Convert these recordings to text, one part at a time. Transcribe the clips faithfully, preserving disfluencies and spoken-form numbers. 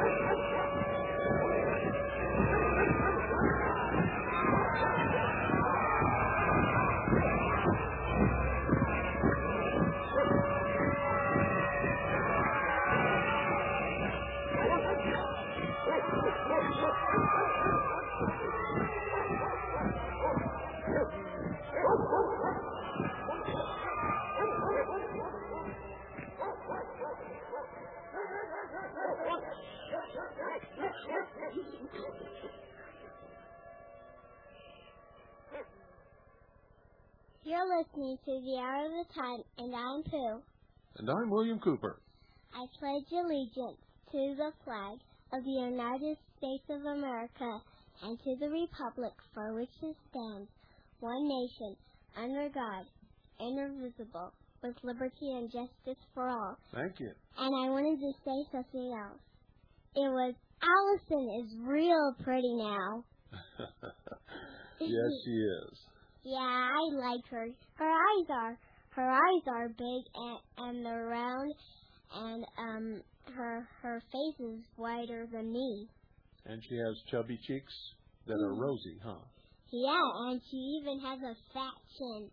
You're listening to The Hour of the Time, and I'm Pooh. And I'm William Cooper. I pledge allegiance to the flag of the United States of America and to the republic for which it stands, one nation, under God, indivisible, with liberty and justice for all. Thank you. And I wanted to say something else. It was, Allison is real pretty now. Yes, she is. Yeah, I like her. Her eyes are her eyes are big and and they're round, and um her her face is whiter than me. And she has chubby cheeks that are rosy, huh? Yeah, and she even has a fat chin.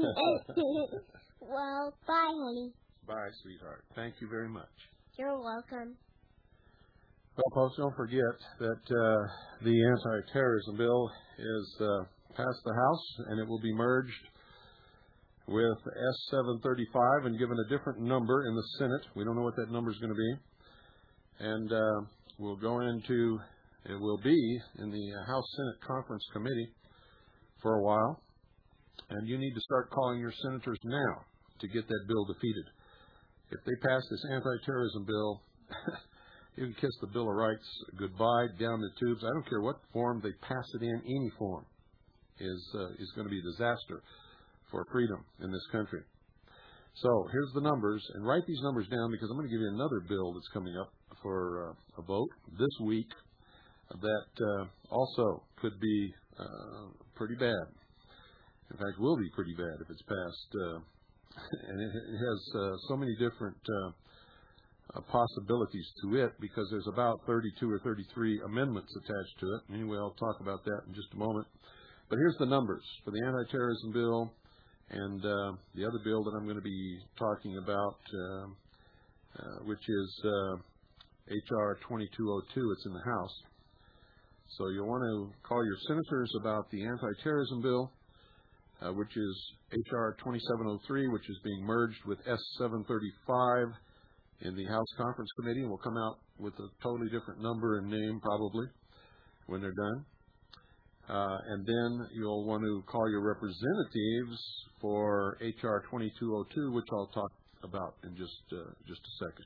Well, bye, honey. Bye, sweetheart. Thank you very much. You're welcome. Well, folks, don't forget that uh, the anti-terrorism bill is uh, passed the House, and it will be merged with S seven thirty-five and given a different number in the Senate. We don't know what that number is going to be. And uh, we'll go into, it will be in the House-Senate Conference Committee for a while. And you need to start calling your senators now to get that bill defeated. If they pass this anti-terrorism bill, you can kiss the Bill of Rights goodbye down the tubes. I don't care what form they pass it in, any form is uh, is going to be a disaster for freedom in this country. So here's the numbers, and write these numbers down because I'm going to give you another bill that's coming up for uh, a vote this week that uh, also could be uh, pretty bad. In fact, will be pretty bad if it's passed. Uh, and it, it has uh, so many different uh, uh, possibilities to it because there's about thirty-two or thirty-three amendments attached to it. Anyway, I'll talk about that in just a moment. But here's the numbers for the anti-terrorism bill and uh, the other bill that I'm going to be talking about, uh, uh, which is uh, H R twenty-two oh two. It's in the House. So you'll want to call your senators about the anti-terrorism bill, uh, which is H R twenty-seven oh three, which is being merged with S seven thirty-five in the House Conference Committee, and we'll come out with a totally different number and name probably when they're done. Uh, and then you'll want to call your representatives for H R twenty-two oh two, which I'll talk about in just uh, just a second.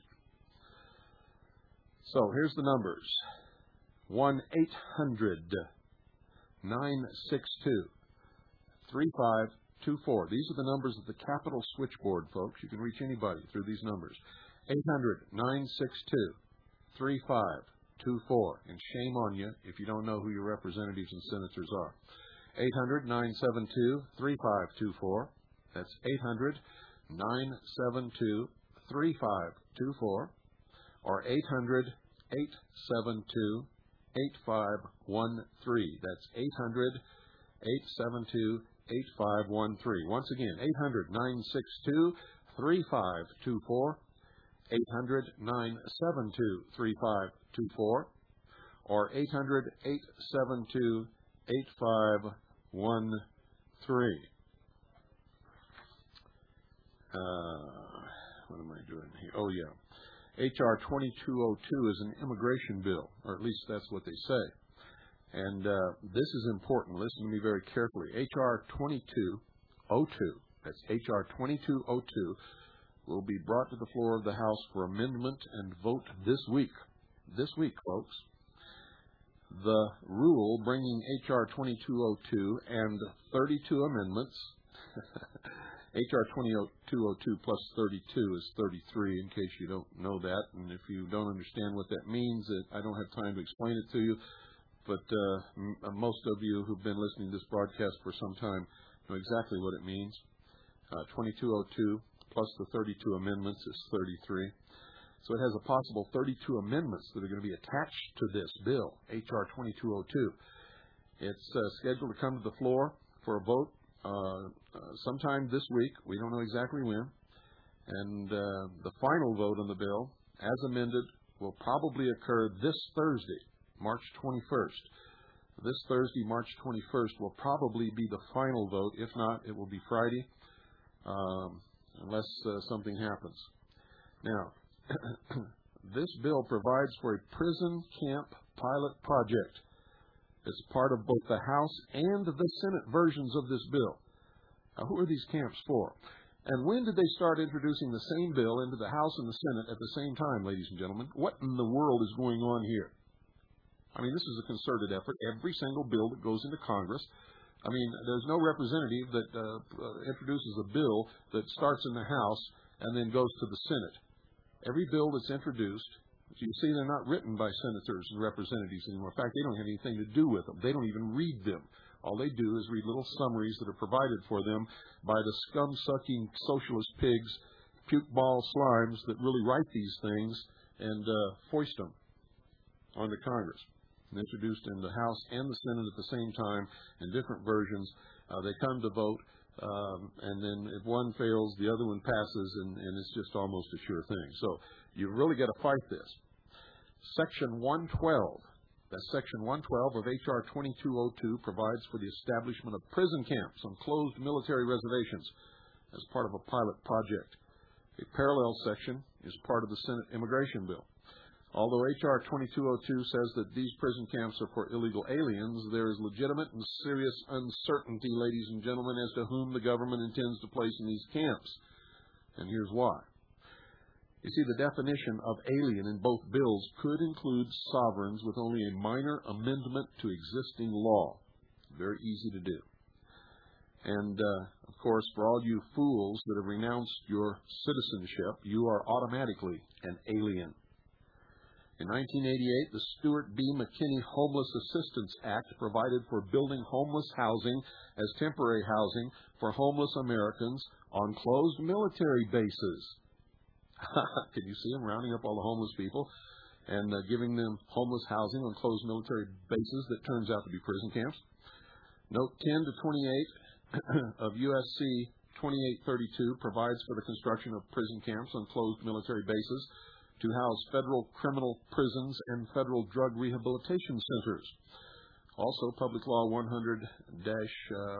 So here's the numbers. one eight hundred nine six two three five two four. These are the numbers of the Capitol switchboard, folks. You can reach anybody through these numbers. eight hundred nine six two three five two four. And shame on you if you don't know who your representatives and senators are. eight hundred nine seven two three five two four. That's eight hundred nine seven two three five two four. Or eight hundred eight seven two eight five one three. That's eight hundred eight seven two eight five one three. Once again, eight hundred nine six two three five two four. eight hundred nine seven two three five two four. Or eight hundred eight seven two eight five one three. Uh, what am I doing here? Oh, yeah. H R twenty-two oh two is an immigration bill, or at least that's what they say. And uh, this is important. Listen to me very carefully. H R twenty-two oh two, that's H R twenty-two oh two, will be brought to the floor of the House for amendment and vote this week. This week, folks. The rule bringing H R twenty-two oh two and thirty-two amendments H R twenty-two oh two plus thirty-two is thirty-three, in case you don't know that. And if you don't understand what that means, I don't have time to explain it to you. But uh, m- most of you who've been listening to this broadcast for some time know exactly what it means. Uh, twenty-two oh two plus the thirty-two amendments is thirty-three. So it has a possible thirty-two amendments that are going to be attached to this bill, H R twenty-two oh two. It's uh, scheduled to come to the floor for a vote uh, uh, sometime this week. We don't know exactly when. And uh, the final vote on the bill, as amended, will probably occur this Thursday, March twenty-first. This Thursday, March twenty-first, will probably be the final vote. If not, it will be Friday, um, unless uh, something happens. Now, this bill provides for a prison camp pilot project. It's part of both the House and the Senate versions of this bill. Now, who are these camps for? And when did they start introducing the same bill into the House and the Senate at the same time, ladies and gentlemen? What in the world is going on here? I mean, this is a concerted effort. Every single bill that goes into Congress, I mean, there's no representative that uh, introduces a bill that starts in the House and then goes to the Senate. Every bill that's introduced, you see, they're not written by senators and representatives anymore. In fact, they don't have anything to do with them. They don't even read them. All they do is read little summaries that are provided for them by the scum-sucking socialist pigs, puke ball slimes that really write these things and uh, foist them onto Congress. And introduced in the House and the Senate at the same time in different versions. Uh, they come to vote, um, and then if one fails, the other one passes, and, and it's just almost a sure thing. So you've really got to fight this. Section one twelve, that's Section one twelve of H R twenty-two oh two, provides for the establishment of prison camps on closed military reservations as part of a pilot project. A parallel section is part of the Senate immigration bill. Although H R twenty-two oh two says that these prison camps are for illegal aliens, there is legitimate and serious uncertainty, ladies and gentlemen, as to whom the government intends to place in these camps. And here's why. You see, the definition of alien in both bills could include sovereigns with only a minor amendment to existing law. Very easy to do. And, uh, of course, for all you fools that have renounced your citizenship, you are automatically an alien. In nineteen eighty-eight, the Stuart B. McKinney Homeless Assistance Act provided for building homeless housing as temporary housing for homeless Americans on closed military bases. Can you see them rounding up all the homeless people and uh, giving them homeless housing on closed military bases that turns out to be prison camps? Note ten to twenty-eight of U S C twenty-eight thirty-two provides for the construction of prison camps on closed military bases to house federal criminal prisons and federal drug rehabilitation centers. Also, Public Law one hundred dash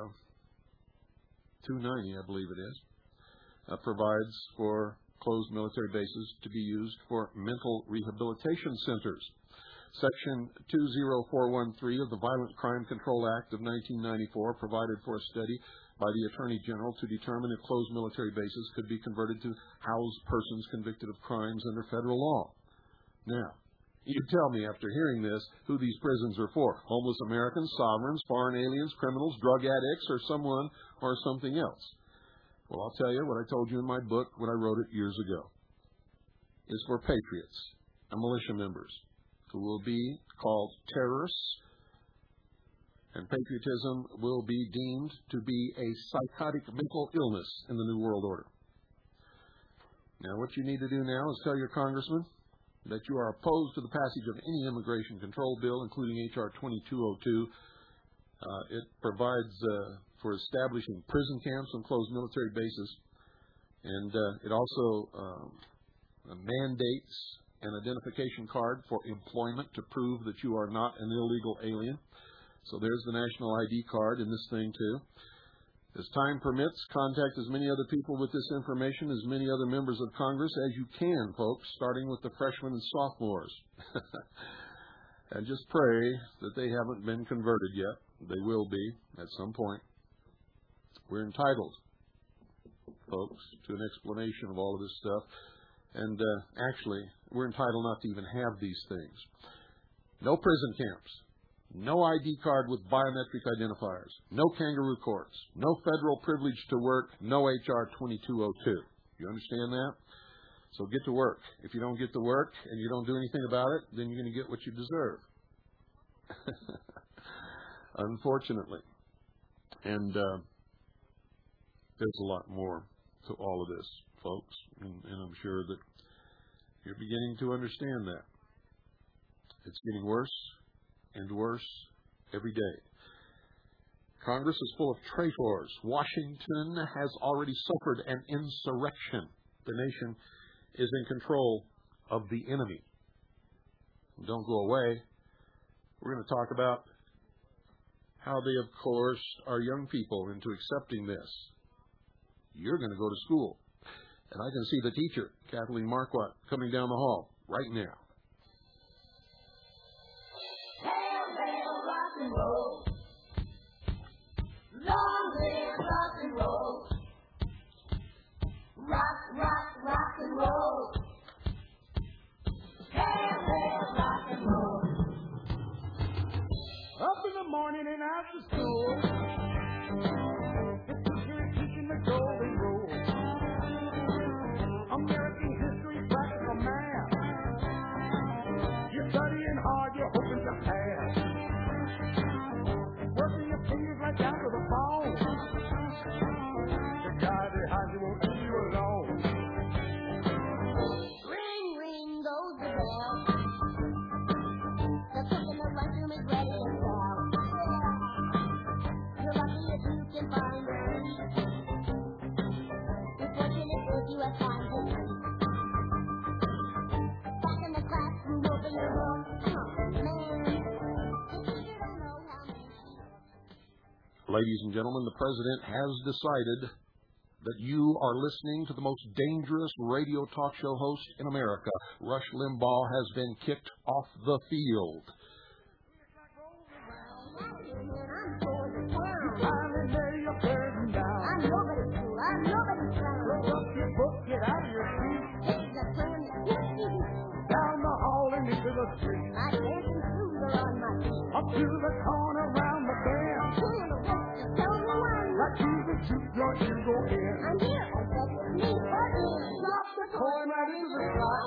two ninety, I believe it is, uh, provides for closed military bases to be used for mental rehabilitation centers. Section two oh four one three of the Violent Crime Control Act of nineteen ninety-four provided for a study by the Attorney General to determine if closed military bases could be converted to house persons convicted of crimes under federal law. Now, you tell me after hearing this who these prisons are for. Homeless Americans, sovereigns, foreign aliens, criminals, drug addicts, or someone or something else. Well, I'll tell you what I told you in my book when I wrote it years ago. It's for patriots and militia members who will be called terrorists, and patriotism will be deemed to be a psychotic mental illness in the New World Order. Now, what you need to do now is tell your congressman that you are opposed to the passage of any immigration control bill, including H R twenty-two oh two. Uh, it provides uh, for establishing prison camps on closed military bases, and uh, it also um, mandates an identification card for employment to prove that you are not an illegal alien. So there's the national I D card in this thing, too. As time permits, contact as many other people with this information, as many other members of Congress as you can, folks, starting with the freshmen and sophomores. And just pray that they haven't been converted yet. They will be at some point. We're entitled, folks, to an explanation of all of this stuff. And uh, actually, we're entitled not to even have these things. No prison camps. No I D card with biometric identifiers. No kangaroo courts. No federal privilege to work. No H R twenty-two oh two. You understand that? So get to work. If you don't get to work and you don't do anything about it, then you're going to get what you deserve. Unfortunately. And uh, there's a lot more to all of this, folks. And, and I'm sure that You're beginning to understand that. It's getting worse and worse every day. Congress is full of traitors. Washington has already suffered an insurrection. The nation is in control of the enemy. Don't go away. We're going to talk about how they have coerced our young people into accepting this. You're going to go to school. And I can see the teacher, Kathleen Marquardt, coming down the hall right now. Hail, hail, rock and roll. Long live rock and roll. Rock, rock, rock and roll. Hail, hail, rock and roll. Up in the morning and after school, the teacher is teaching the golden rule. American history, practical math. You're studying hard, you're hoping to pass. Working your fingers right down to the bone. The guy behind you won't leave you alone. Ring, ring goes the bell. The cook in the lunchroom is ready to sell. You're lucky if you can find a seat. You're fortunate if you have time to eat. Back in the classroom, open your book. Oh, man. The teacher don't know how many sheets. Ladies and gentlemen, the president has decided that you are listening to the most dangerous radio talk show host in America. Rush Limbaugh has been kicked off the field. I'm going to town. Finally lay your burden down. I'm nobody's fool. I'm nobody's clown. Roll up your book, get out of your seat. Take the turn that gets me Down the hall and into the street. my dancing shoes are on my feet. Up to the corner, round the bend. Pull the whip to tell me when. Right to the juke joint you go in. I'm here, and that's with me. Drop the coin right into the slot.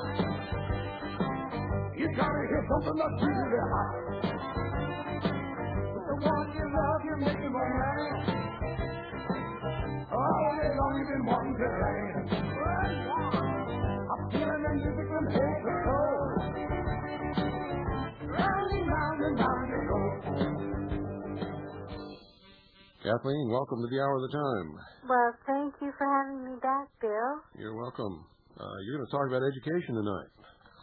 You gotta hear something that's really hot. With the one you love, you're making romance. All day long you've been wanting to dance. I'm feeling the music from head to toe. Round and round and round you go. Kathleen, welcome to the Hour of the Time. Well, thank you for having me back, Bill. You're welcome. Uh, you're going to talk about education tonight.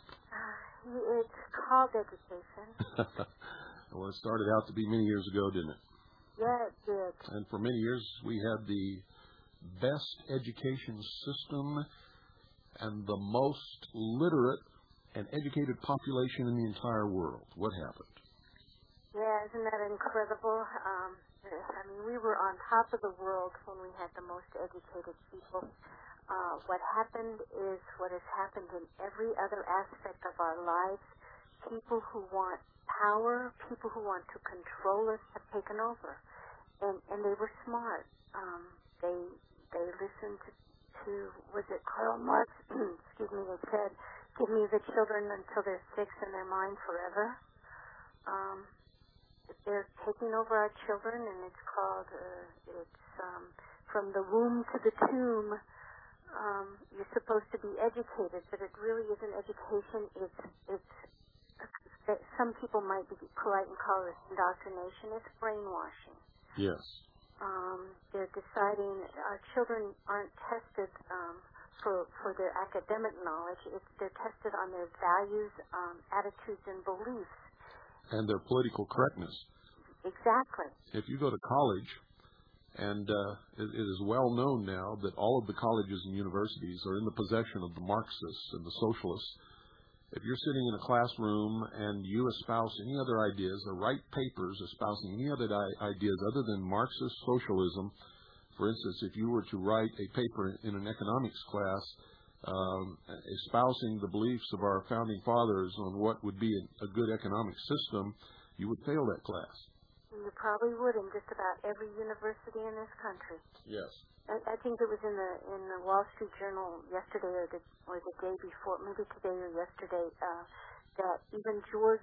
Uh, it's called education. Well, it started out to be many years ago, didn't it? Yeah, it did. And for many years, we had the best education system and the most literate and educated population in the entire world. What happened? Yeah, isn't that incredible? Um, I mean, we were on top of the world when we had the most educated people. Uh, what happened is what has happened in every other aspect of our lives. People who want power, people who want to control us have taken over. And, and they were smart. Um, they they listened to, to, was it Karl Marx? Excuse me, they said, give me the children until they're six and they're mine forever. Um, they're taking over our children, and it's called, uh, it's um, from the womb to the tomb. Um, you're supposed to be educated, but it really isn't education. It's, it's, uh, some people might be polite and call it indoctrination. It's brainwashing. Yes. Um, they're deciding, our children aren't tested um, for, for their academic knowledge. It's, they're tested on their values, um, attitudes, and beliefs. And their political correctness. Exactly. If you go to college, and uh, it, it is well known now that all of the colleges and universities are in the possession of the Marxists and the socialists. If you're sitting in a classroom and you espouse any other ideas or write papers espousing any other ideas other than Marxist socialism, for instance, if you were to write a paper in an economics class um, espousing the beliefs of our founding fathers on what would be a, a good economic system, you would fail that class. You probably would in just about every university in this country. Yes. I, I think it was in the in the Wall Street Journal yesterday or the or the day before, maybe today or yesterday, uh, that even George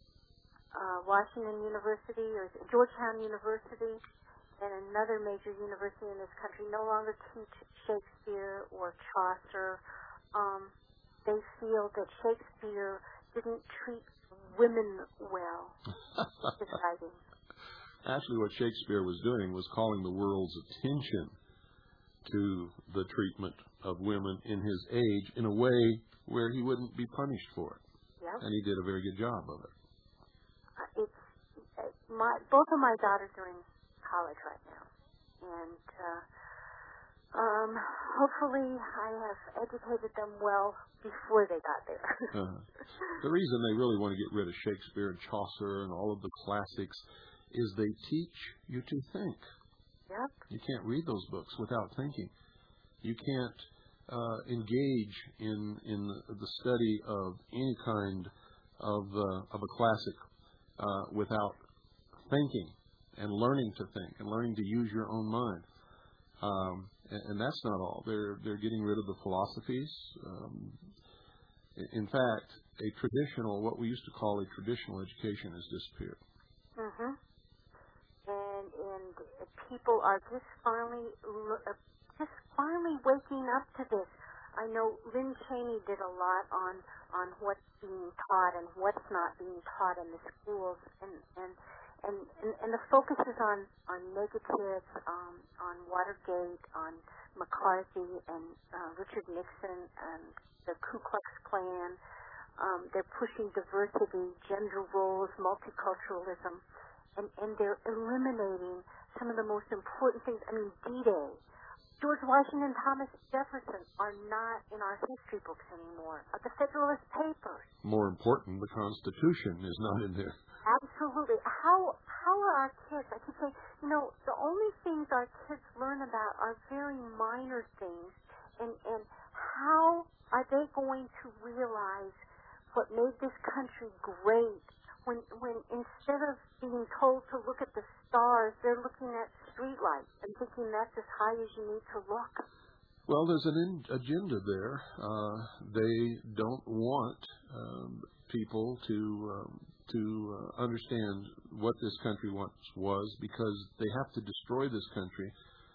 uh, Washington University or Georgetown University and another major university in this country no longer teach Shakespeare or Chaucer. Um, they feel that Shakespeare didn't treat women well in writing. Actually, what Shakespeare was doing was calling the world's attention to the treatment of women in his age in a way where he wouldn't be punished for it. Yep. And he did a very good job of it. Uh, it's uh, my both of my daughters are in college right now, and uh, um, hopefully I have educated them well before they got there. uh, the reason they really want to get rid of Shakespeare and Chaucer and all of the classics is they teach you to think. Yep. You can't read those books without thinking. You can't uh, engage in in the study of any kind of uh, of a classic uh, without thinking and learning to think and learning to use your own mind. Um, and, and that's not all. They're they're getting rid of the philosophies. Um, in fact, a traditional, what we used to call a traditional education, has disappeared. Mhm. And and people are just finally uh, just finally waking up to this. I know Lynn Cheney did a lot on on what's being taught and what's not being taught in the schools, and and and, and, and the focus is on on negatives, um, on Watergate, on McCarthy and uh, Richard Nixon and the Ku Klux Klan. Um, they're pushing diversity, gender roles, multiculturalism. And, and they're eliminating some of the most important things. I mean, D-Day, George Washington, Thomas Jefferson are not in our history books anymore. Uh, the Federalist Papers. More important, the Constitution is not in there. Absolutely. How how are our kids? I keep saying, you know, the only things our kids learn about are very minor things, and and how are they going to realize what made this country great? When, when instead of being told to look at the stars, they're looking at streetlights and thinking that's as high as you need to look. Well, there's an in- agenda there. Uh, they don't want um, people to um, to uh, understand what this country once was, because they have to destroy this country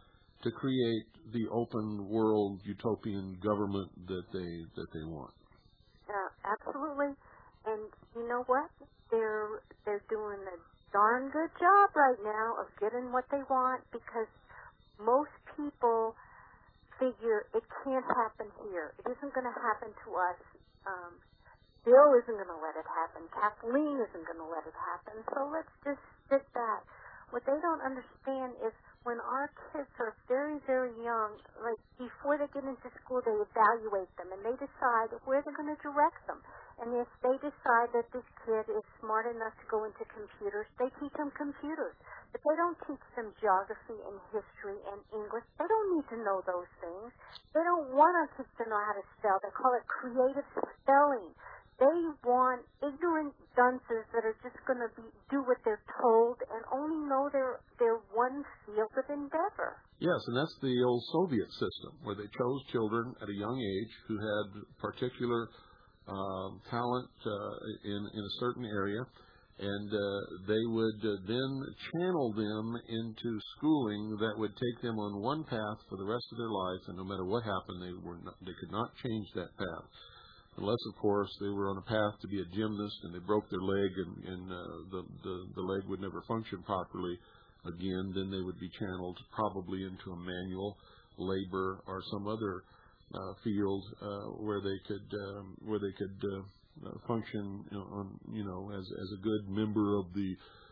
to create the open world utopian government that they that they want. Uh, absolutely. And you know what? They're they're doing a darn good job right now of getting what they want, because most people figure it can't happen here. It isn't going to happen to us. Um, Bill isn't going to let it happen. Kathleen isn't going to let it happen. So let's just sit back. What they don't understand is when our kids are very, very young, like before they get into school, they evaluate them and they decide where they're going to direct them. And if they decide that this kid is smart enough to go into computers, they teach them computers. But they don't teach them geography and history and English. They don't need to know those things. They don't want our kids to know how to spell. They call it creative spelling. They want ignorant dunces that are just going to be do what they're told and only know their their one field of endeavor. Yes, and that's the old Soviet system, where they chose children at a young age who had particular uh, talent uh, in in a certain area, and uh, they would uh, then channel them into schooling that would take them on one path for the rest of their life, and no matter what happened, they were not, they could not change that path. Unless, of course, they were on a path to be a gymnast and they broke their leg and, and uh, the, the, the leg would never function properly again, then they would be channeled probably into a manual labor or some other uh, field uh, where they could um, where they could uh, uh, function, you know, on, you know, as as a good member of the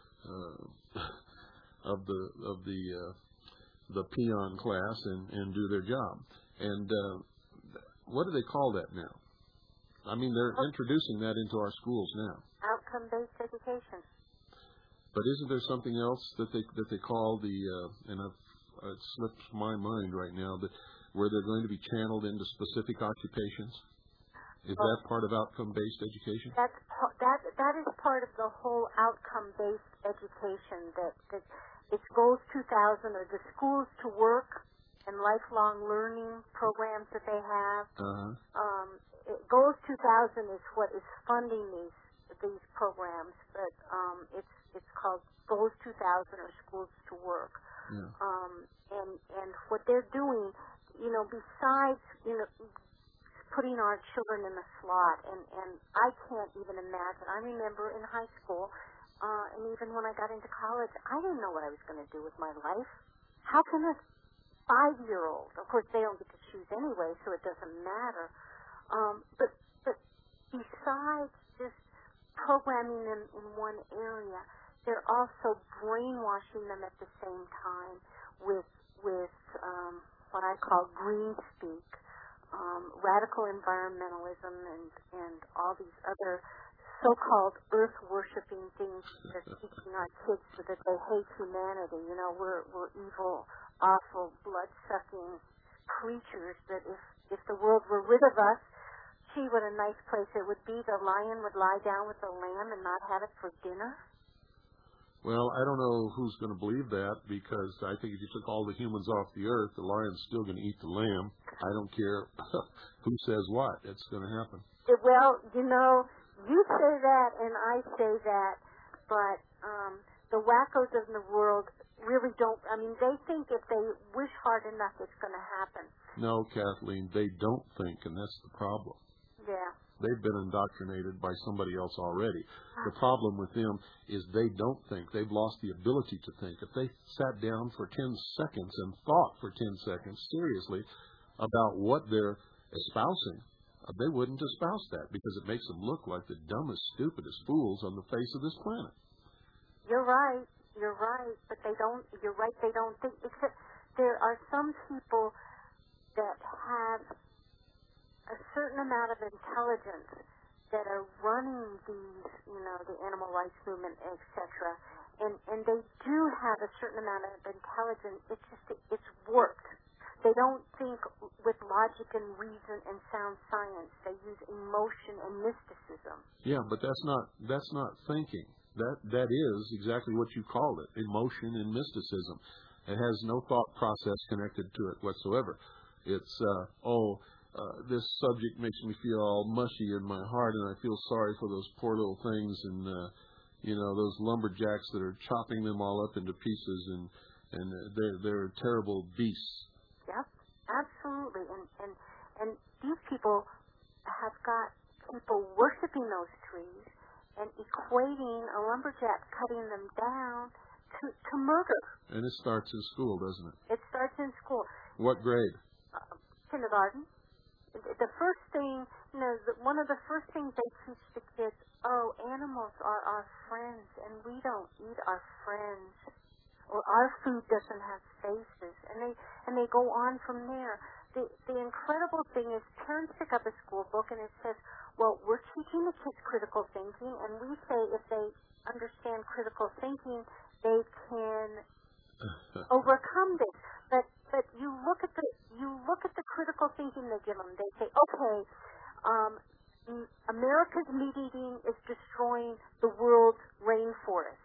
uh, of the of the uh, the peon class and, and do their job. And uh, what do they call that now? I mean, they're introducing that into our schools now. Outcome-based education. But isn't there something else that they that they call the uh, and I've, it slips my mind right now, that where they're going to be channeled into specific occupations? Is well, that part of outcome-based education? That's that that is part of the whole outcome-based education. That that it's Goals two thousand, or the Schools to Work and lifelong learning programs that they have. Uh-huh. Um, it, Goals two thousand is what is funding these these programs, but um, it's it's called Goals two thousand or Schools to Work. Yeah. Um, and and what they're doing, you know, besides you know putting our children in the slot, and, and I can't even imagine. I remember in high school, uh, and even when I got into college, I didn't know what I was going to do with my life. How can a five-year-old, of course they don't get to choose anyway, so it doesn't matter, um, but, but besides just programming them in one area, they're also brainwashing them at the same time with, with um, what I call green speak, um, radical environmentalism, and, and all these other so-called earth-worshipping things that are teaching our kids so that they hate humanity. You know, we're we're evil, awful, blood-sucking creatures that if, if the world were rid of us, gee, what a nice place it would be. The lion would lie down with the lamb and not have it for dinner. Well, I don't know who's going to believe that, because I think if you took all the humans off the earth, the lion's still going to eat the lamb. I don't care who says what. It's going to happen. It, well, you know, you say that and I say that, but um, the wackos of the world really don't. I mean, they think if they wish hard enough, it's going to happen. No, Kathleen, they don't think, and that's the problem. Yeah. They've been indoctrinated by somebody else already. The problem with them is they don't think. They've lost the ability to think. If they sat down for ten seconds and thought for ten seconds seriously about what they're espousing, they wouldn't espouse that, because it makes them look like the dumbest, stupidest fools on the face of this planet. You're right. You're right. But they don't, you're right, they don't think, except there are some people that have a certain amount of intelligence that are running these, you know, the animal rights movement, et cetera. And and they do have a certain amount of intelligence. It's just, it's worked. They don't think with logic and reason and sound science. They use emotion and mysticism. Yeah, but that's not that's not thinking. That that is exactly what you called it, emotion and mysticism. It has no thought process connected to it whatsoever. It's uh, oh. Uh, this subject makes me feel all mushy in my heart, and I feel sorry for those poor little things, and uh, you know, those lumberjacks that are chopping them all up into pieces, and and they're they're terrible beasts. Yep, absolutely, and and and these people have got people worshiping those trees and equating a lumberjack cutting them down to to murder. And it starts in school, doesn't it? It starts in school. What grade? Uh, kindergarten. The first thing, you know, the, one of the first things they teach the kids, oh, animals are our friends, and we don't eat our friends, or our food doesn't have faces, and they and they go on from there. The the incredible thing is, parents pick up a school book and it says, well, we're teaching the kids critical thinking, and we say if they understand critical thinking, they can overcome this. But but you look at the you look at the critical thinking they give them. They say, okay, um, America's meat eating is destroying the world's rainforest.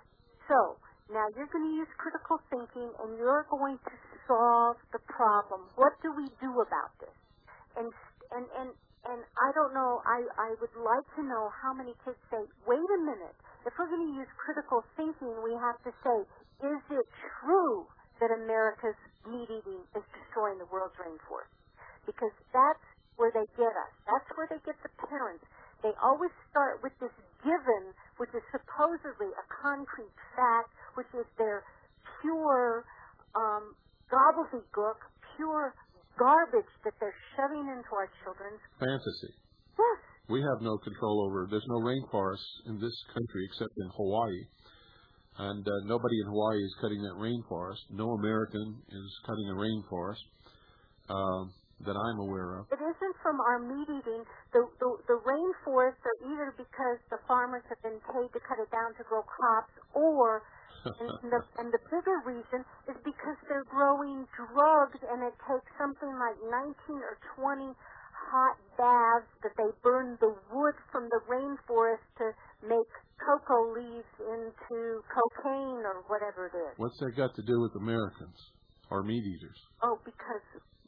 So now you're going to use critical thinking, and you're going to solve the problem. What do we do about this? And and and and I don't know. I I would like to know how many kids say, wait a minute. If we're going to use critical thinking, we have to say, is it true that America's meat eating is destroying the world's rainforest? Because that's where they get us. That's where they get the parents. They always start with this given, which is supposedly a concrete fact, which is their pure um, gobbledygook, pure garbage that they're shoving into our children's fantasy. Yes. We have no control over. There's no rainforest in this country except in Hawaii. And uh, nobody in Hawaii is cutting that rainforest. No American is cutting a rainforest uh, that I'm aware of. It isn't from our meat eating. The, the, the rainforests are either because the farmers have been paid to cut it down to grow crops, or, and, the, and the bigger reason is because they're growing drugs, and it takes something like nineteen or twenty hot baths that they burn the wood from the rainforest to make cocoa leaves into cocaine or whatever it is. What's that got to do with Americans or meat eaters? Oh, because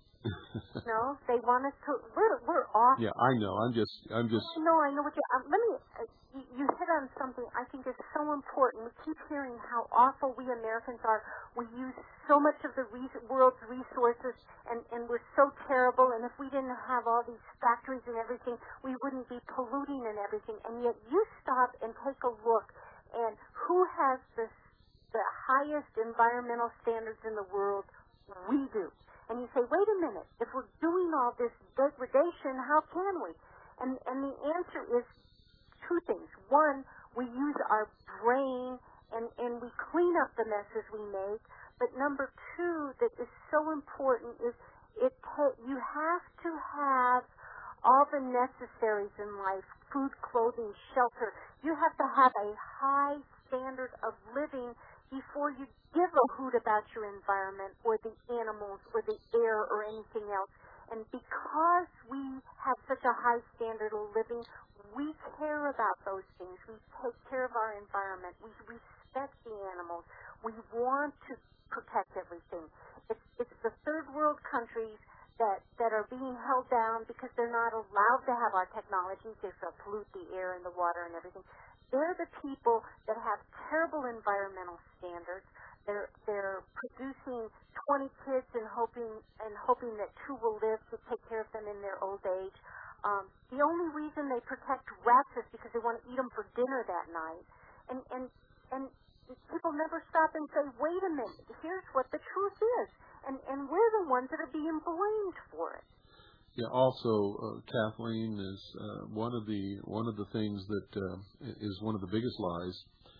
no, they want us to. We're we're off. Yeah, I know. I'm just. I'm just. No, I know what you. Um, let me. Uh, you, you hit on something I think is so important. We keep hearing how awful we Americans are. We use so much of the re- world's resources, and, and we're so terrible, and if we didn't have all these factories and everything, we wouldn't be polluting and everything. And yet you stop and take a look, and who has the, the highest environmental standards in the world? We do. And you say, wait a minute, if we're doing all this degradation, how can we? And, and the answer is two things. One, we use our brain and, and we clean up the messes we make. But number two that is so important is it ta- you have to have all the necessaries in life, food, clothing, shelter. You have to have a high standard of living before you give a hoot about your environment or the animals or the air or anything else. And because we have such a high standard of living, we care about those things. We take care of our environment. We respect the animals. We want to protect everything. It's, it's the third world countries that, that are being held down because they're not allowed to have our technologies. They pollute the air and the water and everything. They're the people that have terrible environmental standards. They're they're producing twenty kids and hoping and hoping that two will live to take care of them in their old age. Um, the only reason they protect rats is because they want to eat them for dinner that night. And and and people never stop and say, wait a minute, here's what the truth is. And and we're the ones that are being blamed for it. Yeah. Also, uh, Kathleen, is uh, one of the one of the things that uh, is one of the biggest lies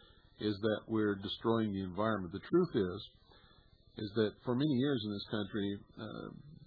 is that we're destroying the environment. The truth is, is that for many years in this country, uh,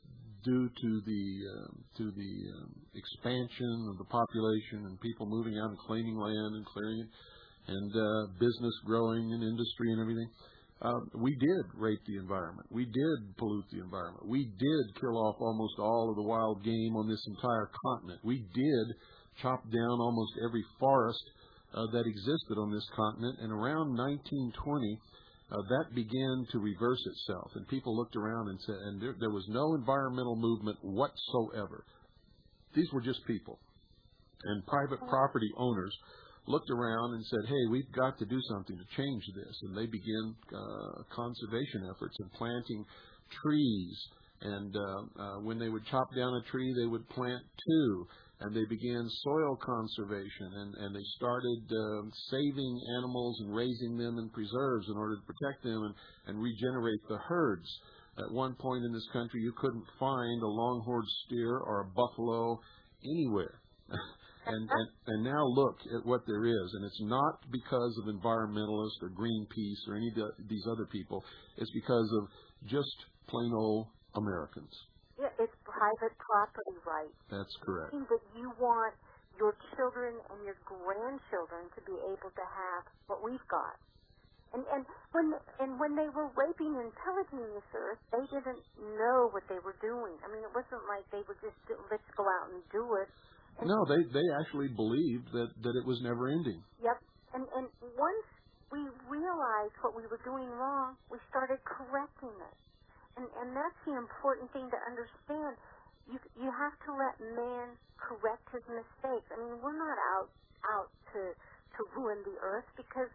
due to the uh, to the um, expansion of the population and people moving out and claiming land and clearing it, and uh, business growing and industry and everything, uh, we did rape the environment. We did pollute the environment. We did kill off almost all of the wild game on this entire continent. We did chop down almost every forest Uh, that existed on this continent, and around nineteen twenty, uh, that began to reverse itself. And people looked around and said, and there, there was no environmental movement whatsoever. These were just people. And private property owners looked around and said, hey, we've got to do something to change this. And they began uh, conservation efforts and planting trees. And uh, uh, when they would chop down a tree, they would plant two. And they began soil conservation, and, and they started uh, saving animals and raising them in preserves in order to protect them and, and regenerate the herds. At one point in this country, you couldn't find a longhorn steer or a buffalo anywhere. and, and, and now look at what there is, and it's not because of environmentalists or Greenpeace or any of these other people. It's because of just plain old Americans. Yeah, it's private property rights. That's correct. That you want your children and your grandchildren to be able to have what we've got. And and when and when they were raping and pillaging this earth, they didn't know what they were doing. I mean, it wasn't like they were just let's go out and do it. And no, they they actually believed that that it was never ending. Yep. And and once we realized what we were doing wrong, we started correcting it. And, and that's the important thing to understand. You you have to let man correct his mistakes. I mean, we're not out out to to ruin the earth because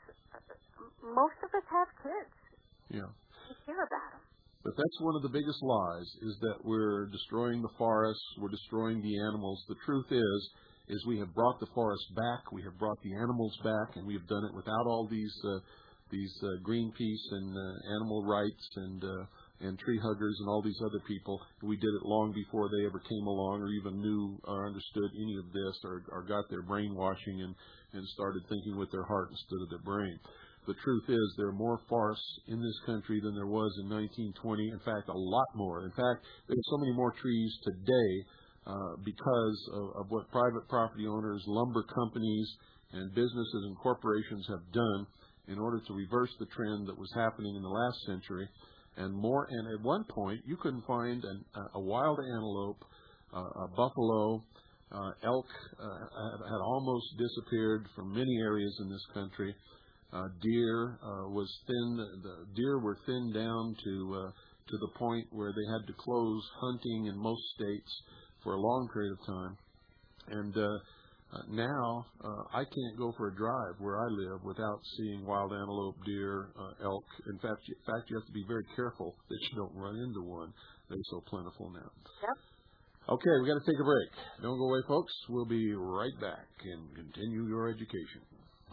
most of us have kids. Yeah. We care about them. But that's one of the biggest lies, is that we're destroying the forests, we're destroying the animals. The truth is, is we have brought the forest back, we have brought the animals back, and we have done it without all these uh, these uh, Greenpeace and uh, animal rights and uh, and tree huggers and all these other people. We did it long before they ever came along or even knew or understood any of this or, or got their brainwashing and, and started thinking with their heart instead of their brain. The truth is there are more forests in this country than there was in nineteen twenty. In fact, a lot more. In fact, there's so many more trees today uh, because of, of what private property owners, lumber companies, and businesses and corporations have done in order to reverse the trend that was happening in the last century. And more, and at one point, you couldn't find an, a wild antelope, uh, a buffalo, uh, elk uh, had almost disappeared from many areas in this country. Uh, deer uh, was thin. The deer were thinned down to uh, to the point where they had to close hunting in most states for a long period of time. And uh, Uh, now, uh, I can't go for a drive where I live without seeing wild antelope, deer, uh, elk. In fact, in fact, you have to be very careful that you don't run into one. They're so plentiful now. Yep. Okay, we got to take a break. Don't go away, folks. We'll be right back and continue your education.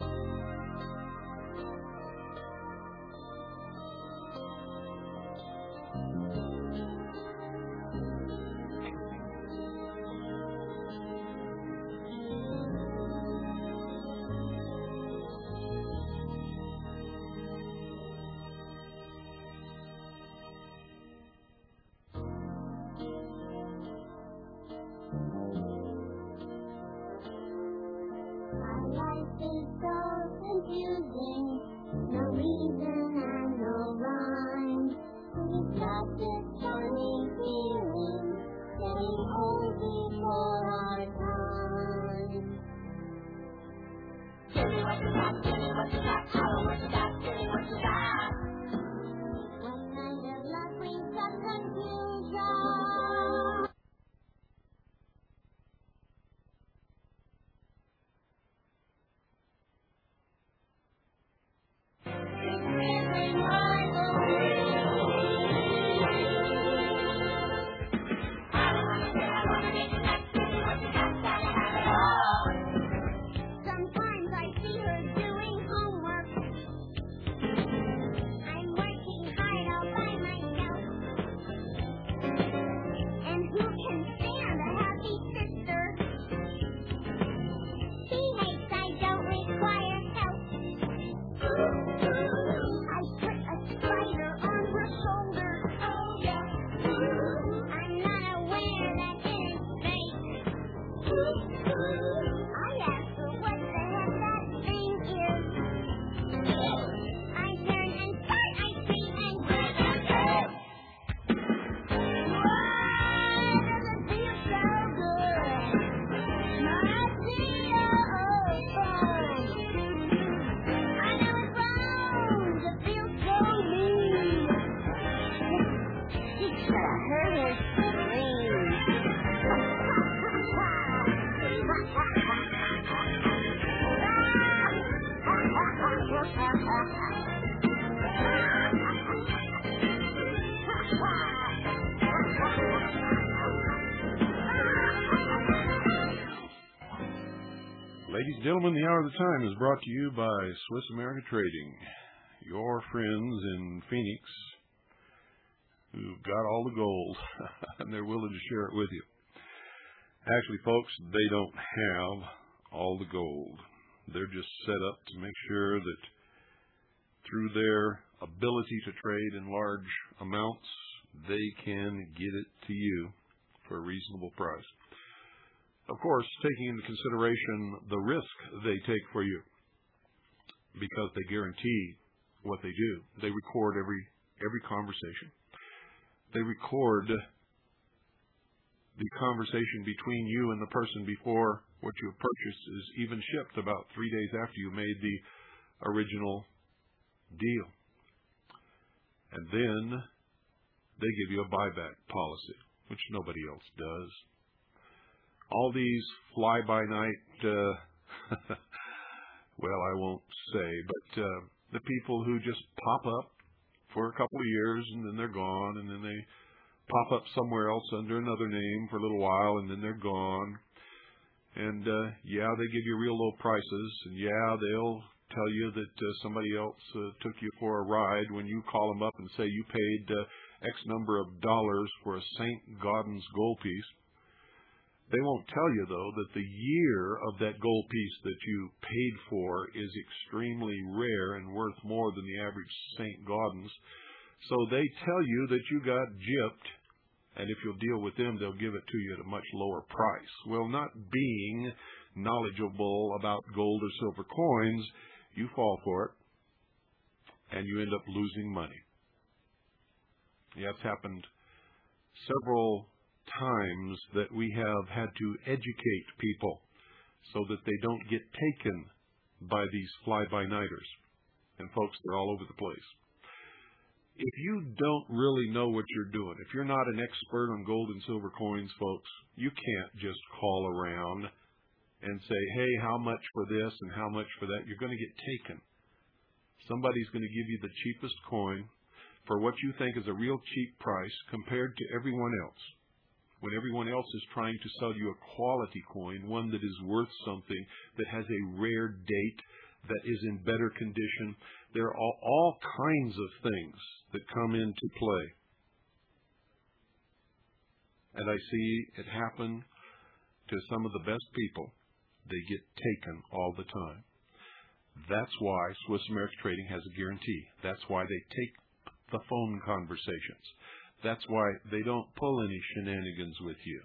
Ladies and gentlemen, the Hour of the Time is brought to you by Swiss America Trading, your friends in Phoenix who've got all the gold and they're willing to share it with you. Actually, folks, they don't have all the gold. They're just set up to make sure that through their ability to trade in large amounts, they can get it to you for a reasonable price. Of course, taking into consideration the risk they take for you, because they guarantee what they do. They record every every conversation. They record the conversation between you and the person before what you have purchased is even shipped, about three days after you made the original deal. And then they give you a buyback policy, which nobody else does. All these fly-by-night, uh, well, I won't say, but uh, the people who just pop up for a couple of years and then they're gone, and then they pop up somewhere else under another name for a little while and then they're gone. And, uh, yeah, they give you real low prices, and, yeah, they'll tell you that uh, somebody else uh, took you for a ride when you call them up and say you paid uh, X number of dollars for a Saint Gaudens gold piece. They won't tell you, though, that the year of that gold piece that you paid for is extremely rare and worth more than the average Saint Gaudens. So they tell you that you got gypped, and if you'll deal with them, they'll give it to you at a much lower price. Well, not being knowledgeable about gold or silver coins, you fall for it, and you end up losing money. Yeah, it's happened several times that we have had to educate people so that they don't get taken by these fly-by-nighters. And folks, they're all over the place. If you don't really know what you're doing, if you're not an expert on gold and silver coins, folks, you can't just call around and say, hey, how much for this and how much for that, you're going to get taken. Somebody's going to give you the cheapest coin for what you think is a real cheap price compared to everyone else. When everyone else is trying to sell you a quality coin, one that is worth something, that has a rare date, that is in better condition. There are all, all kinds of things that come into play. And I see it happen to some of the best people. They get taken all the time. That's why Swiss America Trading has a guarantee. That's why they take the phone conversations. That's why they don't pull any shenanigans with you.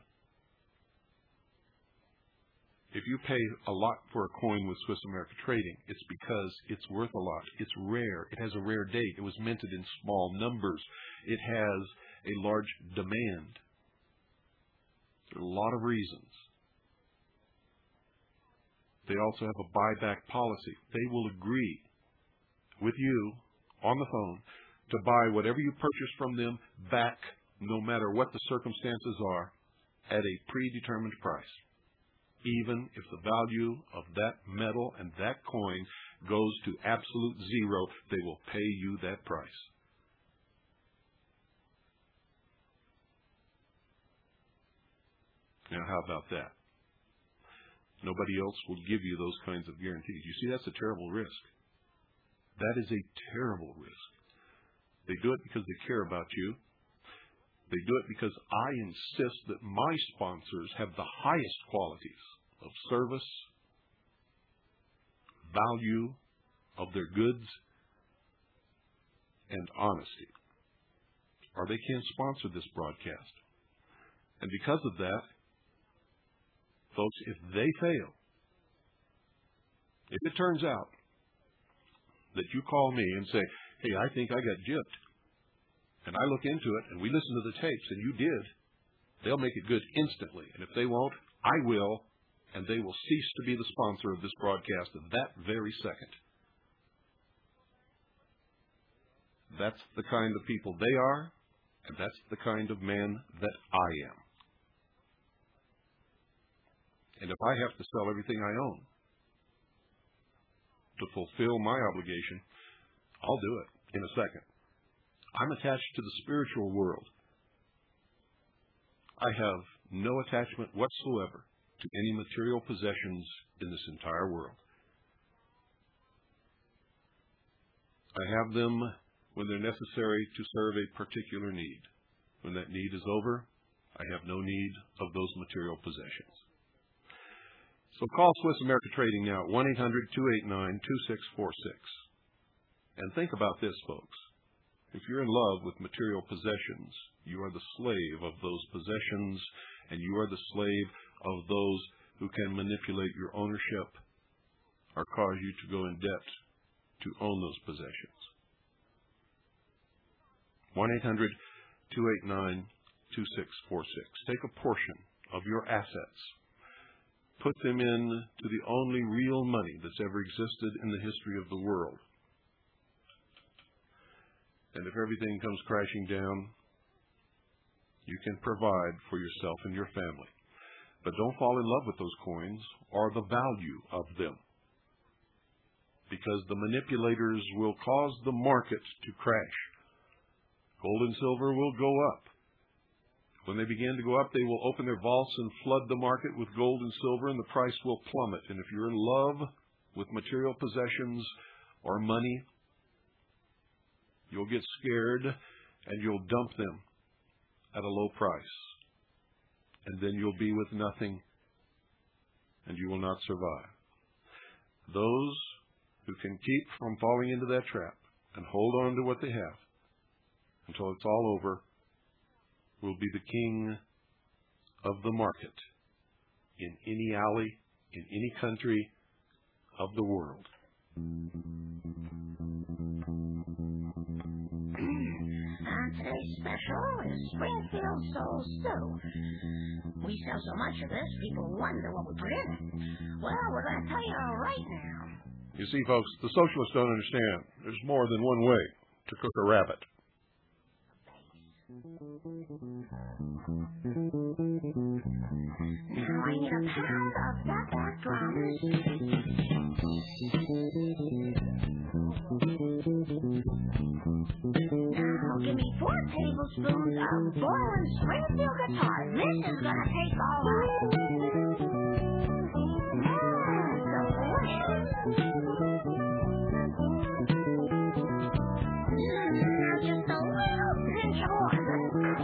If you pay a lot for a coin with Swiss America Trading, it's because it's worth a lot. It's rare. It has a rare date. It was minted in small numbers. It has a large demand. There are a lot of reasons. They also have a buyback policy. They will agree with you on the phone to buy whatever you purchase from them back, no matter what the circumstances are, at a predetermined price. Even if the value of that metal and that coin goes to absolute zero, they will pay you that price. Now, how about that? Nobody else will give you those kinds of guarantees. You see, that's a terrible risk. That is a terrible risk. They do it because they care about you. They do it because I insist that my sponsors have the highest qualities of service, value of their goods, and honesty, or they can't sponsor this broadcast. And because of that, folks, if they fail, if it turns out that you call me and say, hey, I think I got gypped, and I look into it, and we listen to the tapes, and you did, they'll make it good instantly. And if they won't, I will, and they will cease to be the sponsor of this broadcast that very second. That's the kind of people they are, and that's the kind of man that I am. And if I have to sell everything I own to fulfill my obligation, I'll do it in a second. I'm attached to the spiritual world. I have no attachment whatsoever to any material possessions in this entire world. I have them when they're necessary to serve a particular need. When that need is over, I have no need of those material possessions. So call Swiss America Trading now at one eight hundred, two eight nine, two six four six. And think about this, folks. If you're in love with material possessions, you are the slave of those possessions, and you are the slave of those who can manipulate your ownership or cause you to go in debt to own those possessions. one eight hundred, two eight nine, two six four six. Take a portion of your assets. Put them in to the only real money that's ever existed in the history of the world. And if everything comes crashing down, you can provide for yourself and your family. But don't fall in love with those coins or the value of them, because the manipulators will cause the market to crash. Gold and silver will go up. When they begin to go up, they will open their vaults and flood the market with gold and silver, and the price will plummet. And if you're in love with material possessions or money, you'll get scared and you'll dump them at a low price. And then you'll be with nothing and you will not survive. Those who can keep from falling into that trap and hold on to what they have until it's all over will be the king of the market in any alley, in any country of the world. On today's special is Springfield Soul Stew. We sell so much of this, people wonder what we put in it. Well, we're going to tell you right now. You see, folks, the socialists don't understand. There's more than one way to cook a rabbit. Now I need a pound of that drums. Now give me four tablespoons of boiling Springfield guitars. This is gonna take all night. Just a little pinch of water.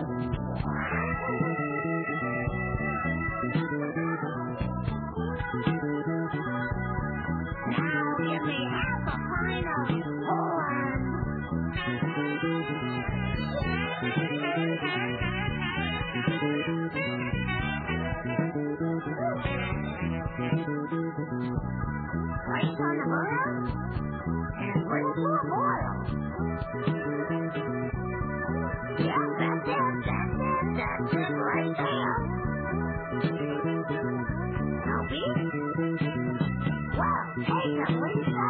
Now give me half a pint of corn. Place on the burner and bring it to a boil. Yeah, that's it, that's it, that's it right there. Now, beat. Well, take it, Lisa.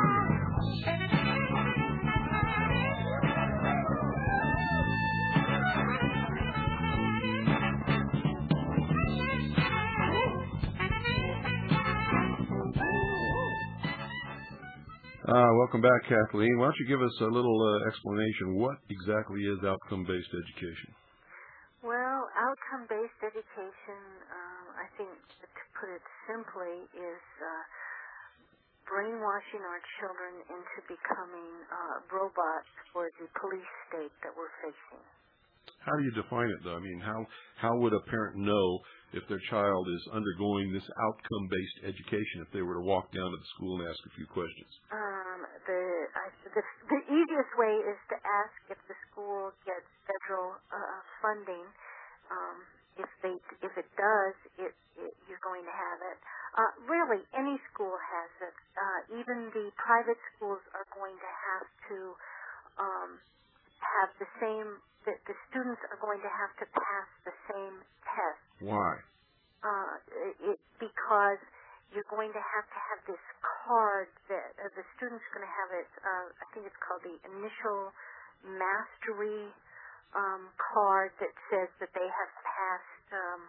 Uh, welcome back, Kathleen. Why don't you give us a little uh, explanation? What exactly is outcome-based education? Well, outcome-based education, um, I think, to put it simply, is uh, brainwashing our children into becoming uh, robots for the police state that we're facing. How do you define it, though? I mean, how how would a parent know if their child is undergoing this outcome-based education if they were to walk down to the school and ask a few questions? Um, the, I, the the easiest way is to ask if the school gets federal uh, funding. Um, if they if it does, it, it you're going to have it. Uh, really, any school has it. Uh, even the private schools are going to have to um, have the same. The, the students are going to have to pass the same test. Why? Uh, it, because you're going to have to have this card that uh, the student's going to have it. Uh, I think it's called the initial mastery um, card that says that they have passed um,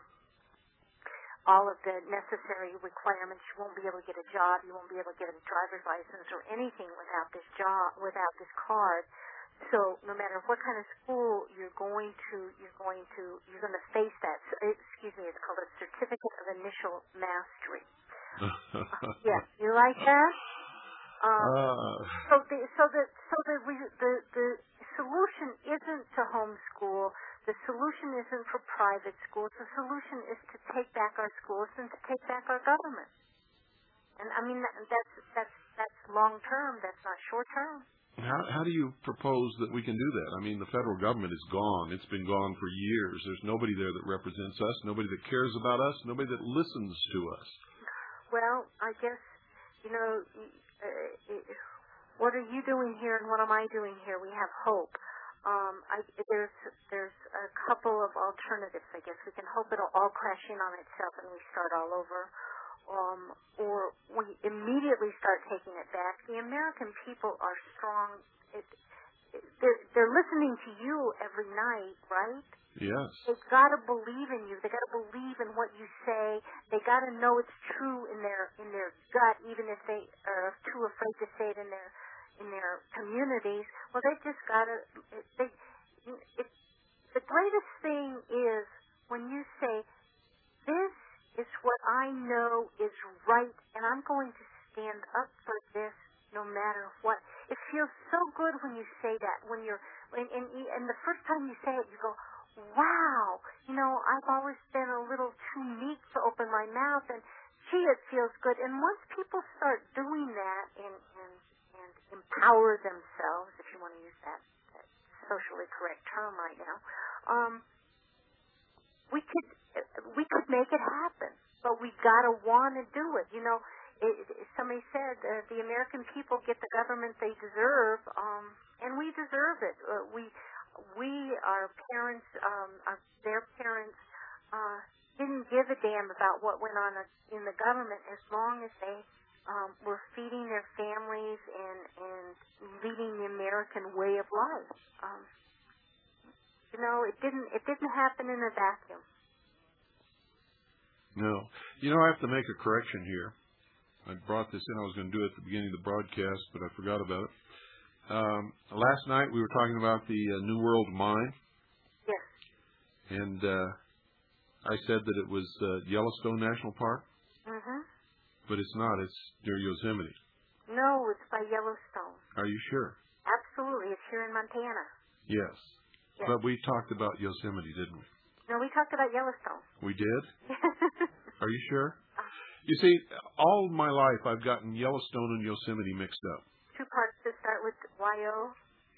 all of the necessary requirements. You won't be able to get a job. You won't be able to get a driver's license or anything without this job, without this card. So no matter what kind of school you're going to, you're going to, you're going to face that. Excuse me, it's called a Certificate of Initial Mastery. uh, yeah, you like that? Um, uh. So the so the so the, the the solution isn't to homeschool. The solution isn't for private schools. The solution is to take back our schools and to take back our government. And I mean that's that's that's long term. That's not short term. How, how do you propose that we can do that? I mean, the federal government is gone. It's been gone for years. There's nobody there that represents us, nobody that cares about us, nobody that listens to us. Well, I guess, you know, uh, what are you doing here and what am I doing here? We have hope. Um, I, there's there's a couple of alternatives, I guess. We can hope it'll all crash in on itself and we start all over. Um, or we immediately start taking it back. The American people are strong. It, it, they're, they're listening to you every night, right? Yes. They've got to believe in you. They've got to believe in what you say. They got to know it's true in their in their gut, even if they are too afraid to say it in their in their communities. Well, they just got to. They. It, the greatest thing is when you say this. It's what I know is right, and I'm going to stand up for this no matter what. It feels so good when you say that. When you're, and, and, and the first time you say it, you go, wow, you know, I've always been a little too meek to open my mouth, and gee, it feels good. And once people start doing that and, and, and empower themselves, if you want to use that, that socially correct term right now, um, we could we could make it happen, but we gotta want to do it. You know, it, it, somebody said uh, the American people get the government they deserve, um, and we deserve it. Uh, we we our parents, um, our, their parents, uh, didn't give a damn about what went on in the government as long as they um, were feeding their families and and leading the American way of life. Um, You know, it didn't it didn't happen in a vacuum. No. You know, I have to make a correction here. I brought this in. I was going to do it at the beginning of the broadcast, but I forgot about it. Um, last night we were talking about the uh, New World Mine. Yes. And uh, I said that it was uh, Yellowstone National Park. Mm-hmm. But it's not. It's near Yosemite. No, it's by Yellowstone. Are you sure? Absolutely. It's here in Montana. Yes. Yes. But we talked about Yosemite, didn't we? No, we talked about Yellowstone. We did? Are you sure? You see, all my life I've gotten Yellowstone and Yosemite mixed up. Two parts to start with Y O.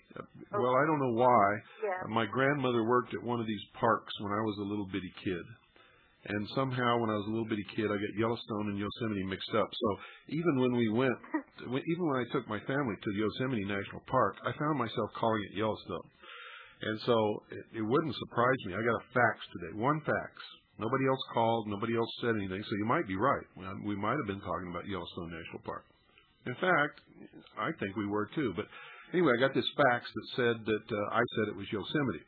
Well, I don't know why. Yeah. My grandmother worked at one of these parks when I was a little bitty kid. And somehow when I was a little bitty kid, I got Yellowstone and Yosemite mixed up. So even when we went, even when I took my family to Yosemite National Park, I found myself calling it Yellowstone. And so it, it wouldn't surprise me. I got a fax today, one fax. Nobody else called. Nobody else said anything. So you might be right. We might have been talking about Yellowstone National Park. In fact, I think we were too. But anyway, I got this fax that said that uh, I said it was Yosemite.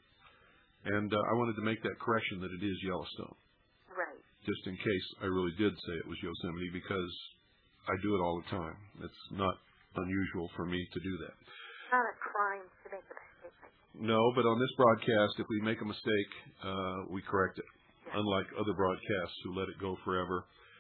And uh, I wanted to make that correction that it is Yellowstone. Right. Just in case I really did say it was Yosemite, because I do it all the time. It's not unusual for me to do that. It's not a crime to make a mistake. No, but on this broadcast, if we make a mistake, uh, we correct it. Yeah. Unlike other broadcasts who let it go forever.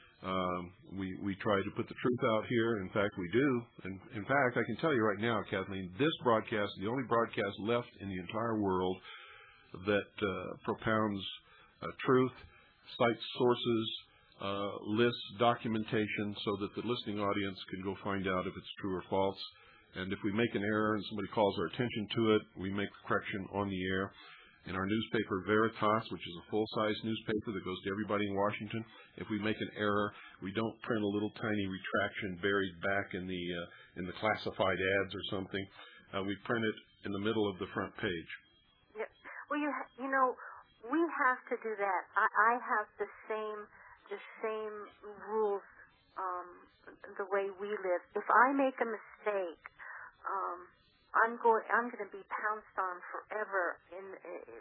Um, we, we try to put the truth out here. In fact, we do. And in fact, I can tell you right now, Kathleen, this broadcast is the only broadcast left in the entire world that uh, propounds uh, truth, cites sources, uh, lists documentation so that the listening audience can go find out if it's true or false. And if we make an error and somebody calls our attention to it, we make the correction on the air. In our newspaper, Veritas, which is a full-size newspaper that goes to everybody in Washington, if we make an error, we don't print a little tiny retraction buried back in the uh, in the classified ads or something. Uh, we print it in the middle of the front page. Yeah. Well, you ha- you know, we have to do that. I, I have the same the same rules um, the way we live. If I make a mistake, um, I'm going I'm going to be pounced on forever in uh,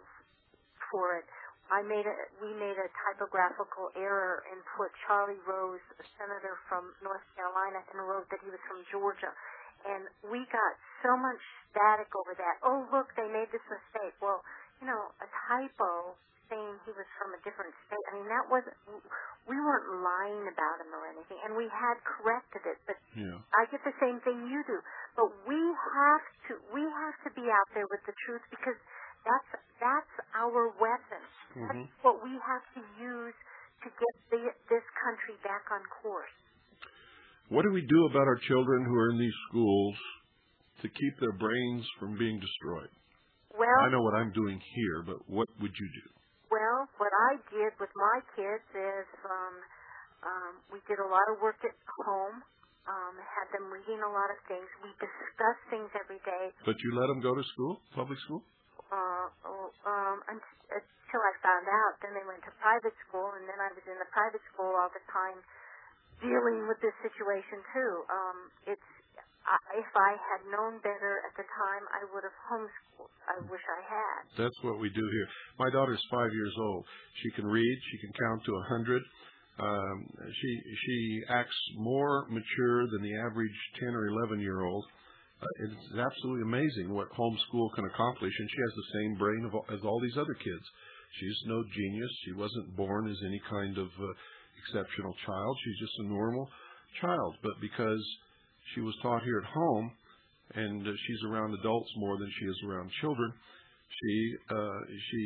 for it. I made a we made a typographical error and put Charlie Rose, a senator from North Carolina, and wrote that he was from Georgia. And we got so much static over that. Oh, look, they made this mistake. Well, you know, a typo saying he was from a different state. I mean, that wasn't, we weren't lying about him or anything, and we had corrected it. But yeah. I get the same thing you do. But we have to, we have to be out there with the truth, because that's that's our weapon. Mm-hmm. That's what we have to use to get the, this country back on course. What do we do about our children who are in these schools to keep their brains from being destroyed? Well, I know what I'm doing here, but what would you do? Well, what I did with my kids is um, um, we did a lot of work at home, um, had them reading a lot of things. We discussed things every day. But you let them go to school, public school? Uh, um, until I found out. Then they went to private school, and then I was in the private school all the time dealing with this situation, too. Um, it's I, if I had known better at the time, I would have homeschooled. I wish I had. That's what we do here. My daughter's five years old. She can read. She can count to a hundred. Um, she she acts more mature than the average ten or eleven year old. Uh, it's absolutely amazing what homeschool can accomplish, and she has the same brain of, as all these other kids. She's no genius. She wasn't born as any kind of uh, exceptional child. She's just a normal child. But because she was taught here at home, and uh, she's around adults more than she is around children, she uh, she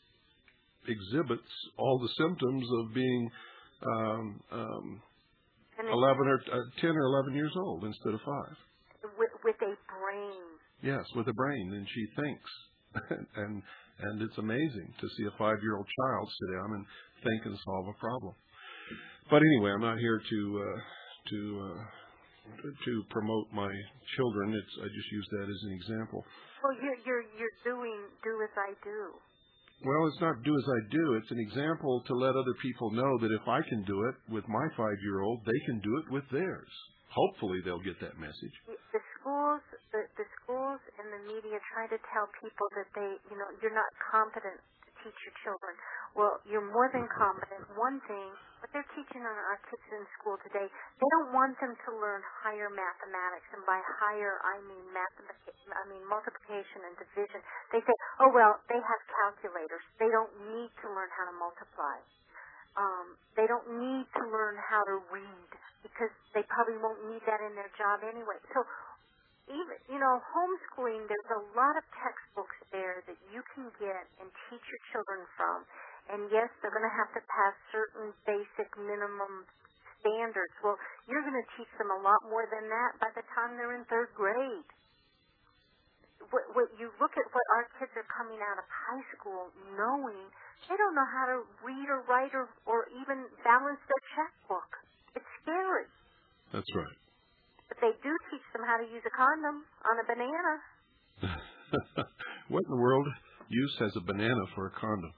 exhibits all the symptoms of being um, um, eleven or uh, ten or eleven years old instead of five. With, with a brain. Yes, with a brain, and she thinks, and and it's amazing to see a five-year-old child sit down and think and solve a problem. But anyway, I'm not here to uh, to uh, to promote my children. It's I just use that as an example. Well, you're you're you're doing do as I do. Well, it's not do as I do. It's an example to let other people know that if I can do it with my five-year-old, they can do it with theirs. Hopefully, they'll get that message. The schools, the, the schools and the media try to tell people that they, you know, you're not competent to teach your children. Well, you're more than competent. One thing, but what they're teaching on our kids in school today, they don't want them to learn higher mathematics, and by higher I mean mathematics, I mean multiplication and division. They say, oh well, they have calculators. They don't need to learn how to multiply. Um, they don't need to learn how to read because they probably won't need that in their job anyway. So even, you know, homeschooling, there's a lot of textbooks there that you can get and teach your children from. And yes, they're going to have to pass certain basic minimum standards. Well, you're going to teach them a lot more than that by the time they're in third grade. What, what you look at what our kids are coming out of high school knowing, they don't know how to read or write or, or even balance their checkbook. It's scary. That's right. But they do teach them how to use a condom on a banana. What in the world use has a banana for a condom?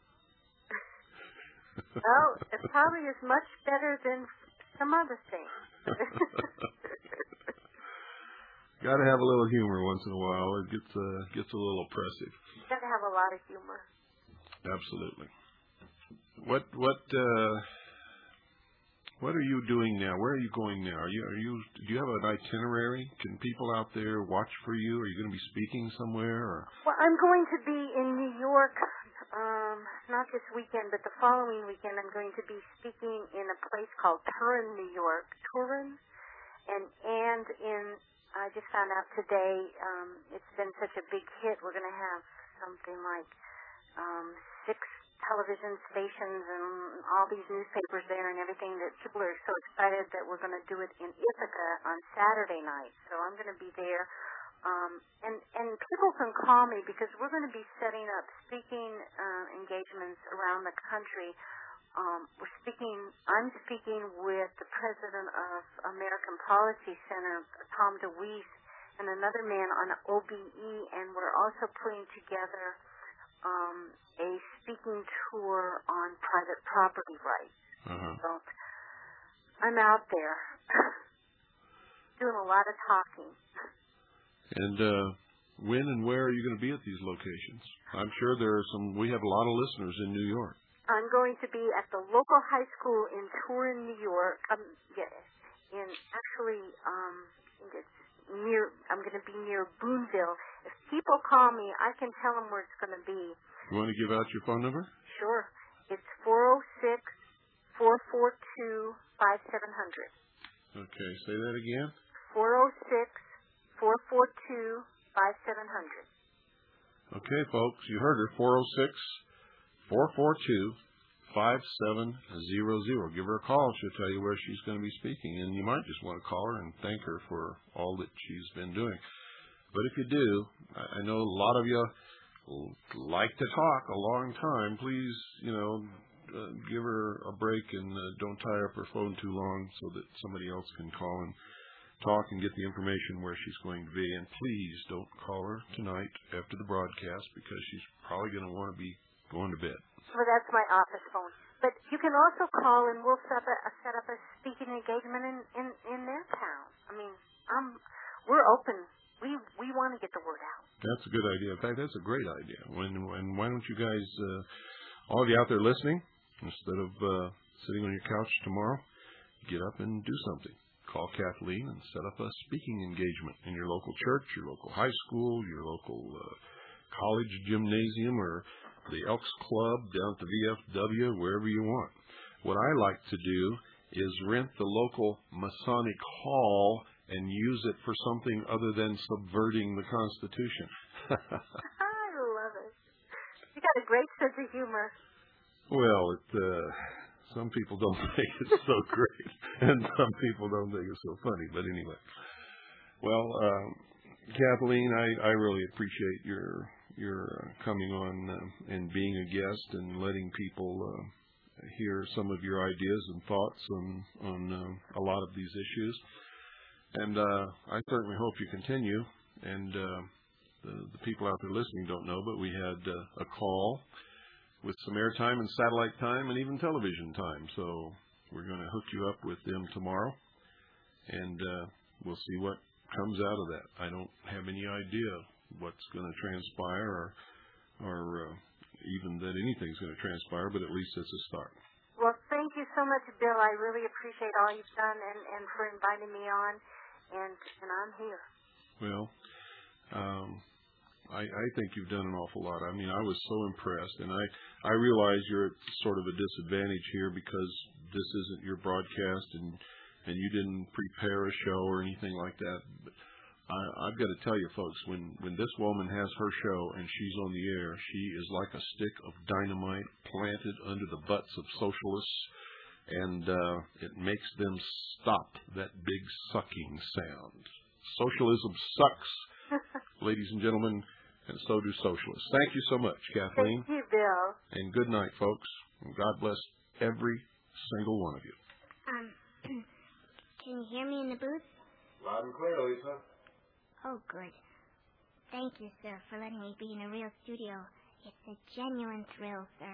Well, it probably is much better than some other things. Got to have a little humor once in a while. It gets uh, gets a little oppressive. You got to have a lot of humor. Absolutely. What what uh, what are you doing now? Where are you going now? Are you are you do you have an itinerary? Can people out there watch for you? Are you going to be speaking somewhere? Or? Well, I'm going to be in New York. Um, not this weekend, but the following weekend, I'm going to be speaking in a place called Turin, New York. Turin, and and in I just found out today. Um, it's been such a big hit. We're going to have something like um, six television stations and all these newspapers there and everything. That people are so excited that we're going to do it in Ithaca on Saturday night. So I'm going to be there. Um, and, and people can call me because we're going to be setting up speaking uh, engagements around the country. Um, we're speaking. I'm speaking with the president of American Policy Center, Tom DeWeese, and another man on O B E, and we're also putting together um, a speaking tour on private property rights. Uh-huh. So I'm out there doing a lot of talking. And uh, when and where are you going to be at these locations? I'm sure there are some. We have a lot of listeners in New York. I'm going to be at the local high school in Turin, New York. Um, yes, in actually, um, it's near. I'm going to be near Boonville. If people call me, I can tell them where it's going to be. You want to give out your phone number? Sure. It's four oh six, four four two, five seven zero zero. Okay, say that again. four oh six, four four two, five seven zero zero. Okay, folks, you heard her. four oh six, four four two, five seven zero zero. Give her a call. She'll tell you where she's going to be speaking. And you might just want to call her and thank her for all that she's been doing. But if you do, I know a lot of you like to talk a long time. Please, you know, uh, give her a break and uh, don't tie up her phone too long so that somebody else can call and talk and get the information where she's going to be. And please don't call her tonight after the broadcast because she's probably going to want to be going to bed. Well, that's my office phone. But you can also call and we'll set up a, set up a speaking engagement in, in, in their town. I mean, um, we're open. We we want to get the word out. That's a good idea. In fact, that's a great idea. When when why don't you guys, uh, all of you out there listening, instead of uh, sitting on your couch tomorrow, get up and do something. Call Kathleen and set up a speaking engagement in your local church, your local high school, your local uh, college gymnasium, or the Elks Club down at the V F W, wherever you want. What I like to do is rent the local Masonic Hall and use it for something other than subverting the Constitution. I love it. You got a great sense of humor. Well, it, uh, some people don't think it's so great, and some people don't think it's so funny. But anyway, well, um, Kathleen, I, I really appreciate your your uh, coming on uh, and being a guest and letting people uh, hear some of your ideas and thoughts on on uh, a lot of these issues. And uh, I certainly hope you continue. And uh, the, the people out there listening don't know, but we had uh, a call with some airtime and satellite time and even television time. So we're going to hook you up with them tomorrow, and uh, we'll see what comes out of that. I don't have any idea what's going to transpire or, or uh, even that anything's going to transpire, but at least it's a start. Well, thank thank you so much, Bill. I really appreciate all you've done and, and for inviting me on, and, and I'm here. Well, um, I, I think you've done an awful lot. I mean, I was so impressed, and I, I realize you're at sort of a disadvantage here because this isn't your broadcast, and, and you didn't prepare a show or anything like that. But I, I've got to tell you, folks, when, when this woman has her show and she's on the air, she is like a stick of dynamite planted under the butts of socialists, and uh, it makes them stop that big sucking sound. Socialism sucks, ladies and gentlemen, and so do socialists. Thank you so much, Kathleen. Thank you, Bill. And good night, folks. And God bless every single one of you. Um, can you hear me in the booth? Loud and clear, Lisa. Oh, good. Thank you, sir, for letting me be in a real studio. It's a genuine thrill, sir.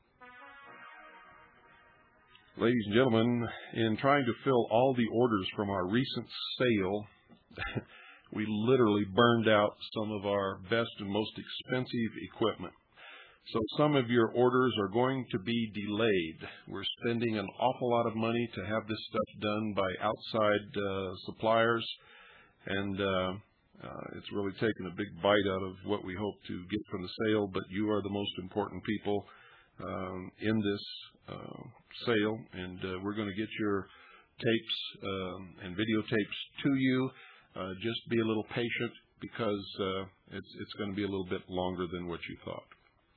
Ladies and gentlemen, in trying to fill all the orders from our recent sale, we literally burned out some of our best and most expensive equipment. So some of your orders are going to be delayed. We're spending an awful lot of money to have this stuff done by outside uh, suppliers, and uh, uh, it's really taken a big bite out of what we hope to get from the sale, but you are the most important people um, in this uh, sale, and uh, we're going to get your tapes um, and videotapes to you. Uh, just be a little patient because uh, it's, it's going to be a little bit longer than what you thought.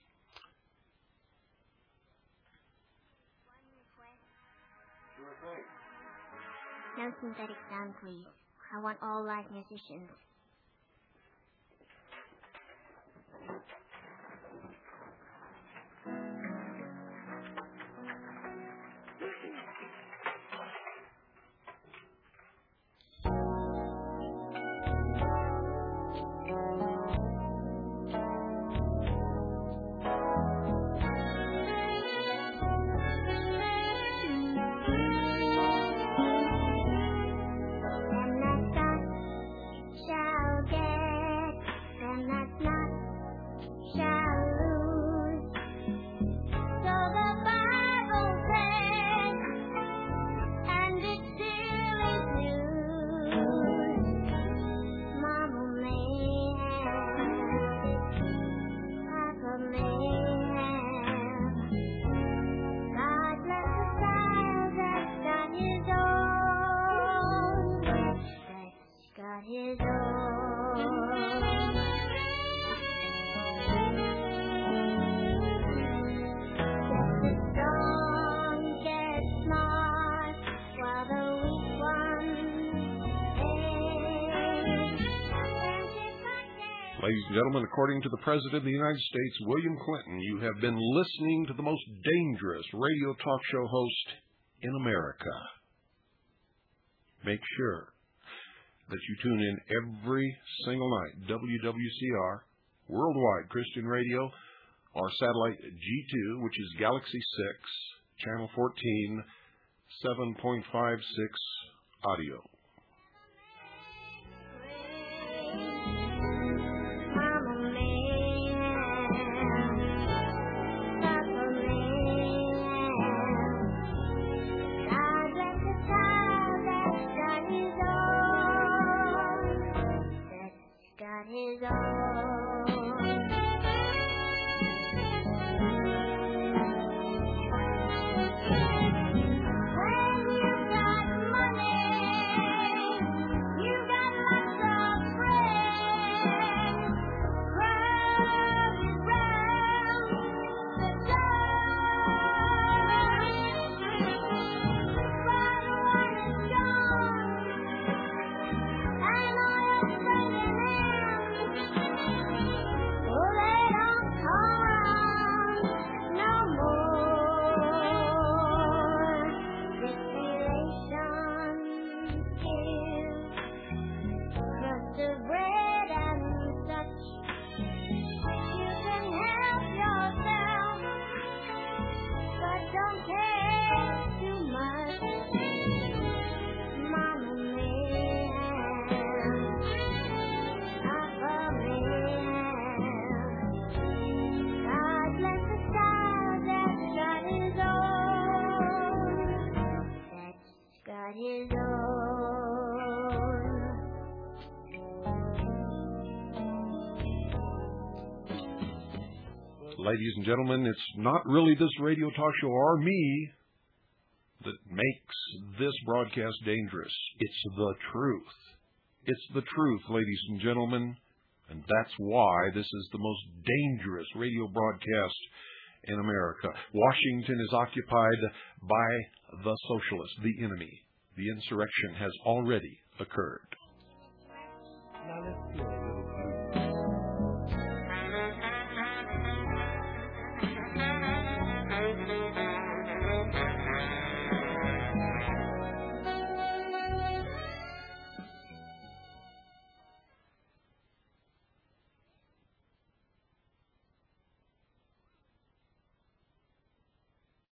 No synthetic sound, please. I want all live musicians. Ladies and gentlemen, according to the President of the United States, William Clinton, you have been listening to the most dangerous radio talk show host in America. Make sure that you tune in every single night, W W C R, Worldwide Christian Radio, or satellite G two, which is Galaxy six, Channel fourteen, seven point five six audio. His own. When you got money, you got lots of friends. Crowded round the but when it's gone, and all you're spending ladies and gentlemen, it's not really this radio talk show or me that makes this broadcast dangerous. It's the truth. It's the truth, ladies and gentlemen, and that's why this is the most dangerous radio broadcast in America. Washington is occupied by the socialists, the enemy. The insurrection has already occurred. Now listen.